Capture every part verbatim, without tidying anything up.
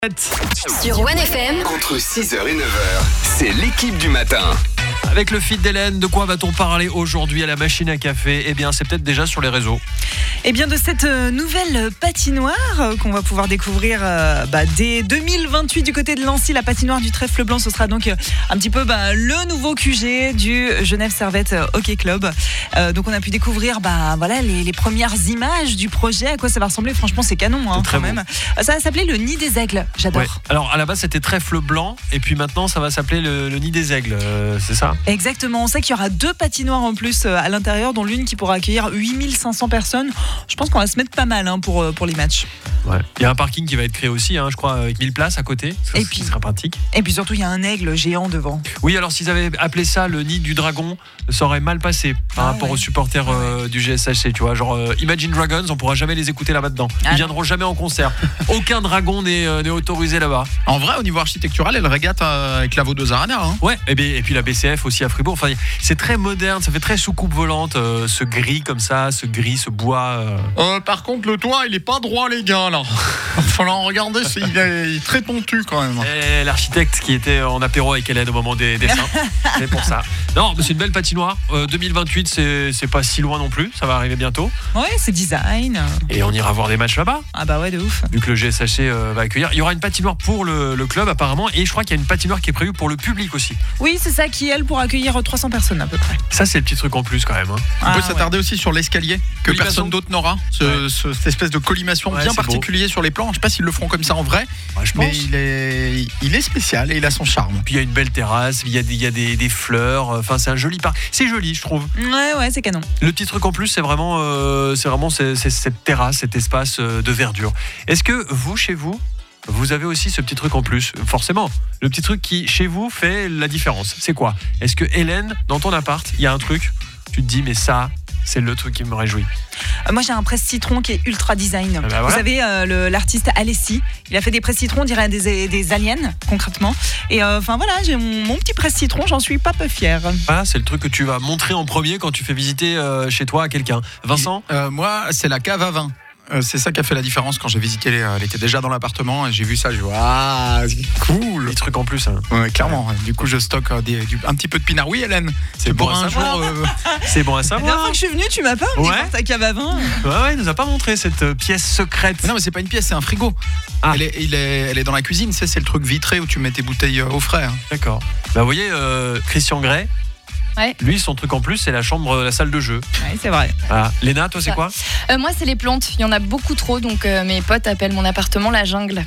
Sur One F M, Entre six heures et neuf heures, c'est l'équipe du matin. Avec le feed d'Hélène, de quoi va-t-on parler aujourd'hui à la machine à café ? Eh bien, c'est peut-être déjà sur les réseaux. Eh bien, de cette nouvelle patinoire qu'on va pouvoir découvrir euh, bah, dès deux mille vingt-huit du côté de Lancy, la patinoire du Trèfle Blanc. Ce sera donc un petit peu bah, le nouveau Q G du Genève Servette Hockey Club. Euh, donc, on a pu découvrir bah, voilà, les, les premières images du projet, à quoi ça va ressembler. Franchement, c'est canon hein, c'est très quand beau. même. Ça va s'appeler le Nid des Aigles. J'adore. Ouais. Alors, à la base, c'était Trèfle Blanc, et puis maintenant, ça va s'appeler le, le Nid des Aigles. Euh, c'est ça ? Exactement. On sait qu'il y aura deux patinoires en plus à l'intérieur, dont l'une qui pourra accueillir huit mille cinq cents personnes. Je pense qu'on va se mettre pas mal hein, pour, pour les matchs. Ouais. Il y a un parking qui va être créé aussi, hein, je crois, avec mille places à côté. Ça, Et ce puis- qui sera pratique. Et puis surtout, il y a un aigle géant devant. Oui, alors s'ils avaient appelé ça le Nid du Dragon, ça aurait mal passé par Ah rapport ouais. aux supporters euh, du G S H C, tu vois. Genre euh, Imagine Dragons, on pourra jamais les écouter là-bas dedans. Ils Ah non. viendront jamais en concert. Aucun dragon n'est, euh, n'est autorisé là-bas. En vrai, au niveau architectural, elle régate euh, avec la Vaudoise Arena. Hein. Ouais, et, bien, et puis la B C F aussi à Fribourg. Enfin, c'est très moderne, ça fait très soucoupe volante, euh, ce gris comme ça, ce gris, ce bois. euh. Euh, par contre, le toit, il est pas droit, les gars, là. Il va falloir en regarder, c'est- il est très pontu quand même. Et l'architecte qui était en apéro avec Hélène au moment des dessins. C'est pour ça. Non, mais c'est une belle patinoire. Euh, deux mille vingt-huit, c'est, c'est pas si loin non plus. Ça va arriver bientôt. Ouais, c'est design. Et on ira voir des matchs là-bas. Ah bah ouais, de ouf. Vu que le G S H C euh, va accueillir. Il y aura une patinoire pour le, le club apparemment. Et je crois qu'il y a une patinoire qui est prévue pour le public aussi. Oui, c'est ça qui, elle, pour accueillir trois cents personnes à peu près. Ça, c'est le petit truc en plus quand même. hein. On Ah, peut ouais. s'attarder aussi sur l'escalier que Collimation. personne d'autre n'aura. Ce- ce- cette espèce de collimation Ouais, bien c'est beau. particulier sur les plans. Je sais pas s'ils le feront comme ça en vrai, Ouais, je pense. mais il est, il est spécial et il a son charme. Puis il y a une belle terrasse, il y a des, il y a des, des fleurs. Enfin, c'est un joli parc. C'est joli, je trouve. Ouais, ouais, c'est canon. Le petit truc en plus, c'est vraiment, euh, c'est vraiment c'est, c'est cette terrasse, cet espace euh, de verdure. Est-ce que vous, chez vous, vous avez aussi ce petit truc en plus ? Forcément, le petit truc qui, chez vous, fait la différence. C'est quoi ? Est-ce que Hélène, dans ton appart, il y a un truc, tu te dis, mais ça, c'est le truc qui me réjouit. Euh, moi, j'ai un presse-citron qui est ultra design. Ah bah voilà. Vous savez, euh, le- l'artiste Alessi, il a fait des presse-citrons, on dirait des, des aliens, concrètement. Et enfin voilà, j'ai mon, mon petit presse-citron, j'en suis pas peu fière. Voilà, c'est le truc que tu vas montrer en premier quand tu fais visiter euh, chez toi à quelqu'un. Vincent ? Euh, Moi, c'est la cave à vin. Euh, c'est ça qui a fait la différence quand j'ai visité. les- Elle était déjà dans l'appartement et j'ai vu ça. J'ai dit, ah, c'est cool. Petit truc en plus. hein. Ouais, clairement. Du coup, je stocke euh, des- du- un petit peu de pinard. Oui, Hélène. C'est bon pour à un savoir. jour. euh, C'est bon à La dernière savoir. fois que je suis venue, tu m'as pas dit Ouais. ta cave à vin. Ouais, ouais, il nous a pas montré cette euh, pièce secrète. Mais non, mais c'est pas une pièce, c'est un frigo. Ah. Elle, est, il est- elle est dans la cuisine. C'est, c'est le truc vitré où tu mets tes bouteilles euh, au frais. hein. D'accord. Bah, vous voyez, euh, Christian Grey, Ouais. lui, son truc en plus, c'est la chambre, la salle de jeu. Ouais, c'est vrai. Voilà. Léna, toi, c'est Ça. quoi ? Euh, moi, c'est les plantes. Il y en a beaucoup trop, donc euh, mes potes appellent mon appartement la jungle.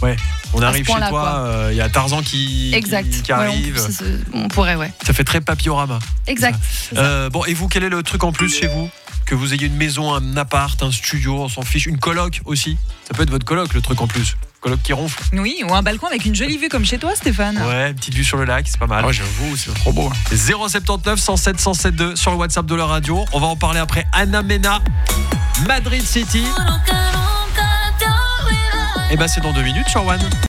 On À arrive ce chez point-là, toi, euh, il y a Tarzan qui, Exact. qui, qui Ouais, on- arrive. c'est- c'est- on, pourrait, ouais. Ça fait très papiorama. Exact. c'est ça. Euh, bon, et vous, quel est le truc en plus chez vous ? Que vous ayez une maison, un appart, un studio, on s'en fiche. Une coloc aussi. Ça peut être votre coloc, le truc en plus. Coloc qui ronfle. Oui, ou un balcon avec une jolie vue comme chez toi, Stéphane. Ouais, petite vue sur le lac, c'est pas mal. Ah ouais, j'avoue, c'est trop beau. zéro soixante-dix-neuf cent sept cent soixante-deux sur le WhatsApp de la radio. On va en parler après. Anna Mena, Madrid City. Et ben c'est dans deux minutes sur One.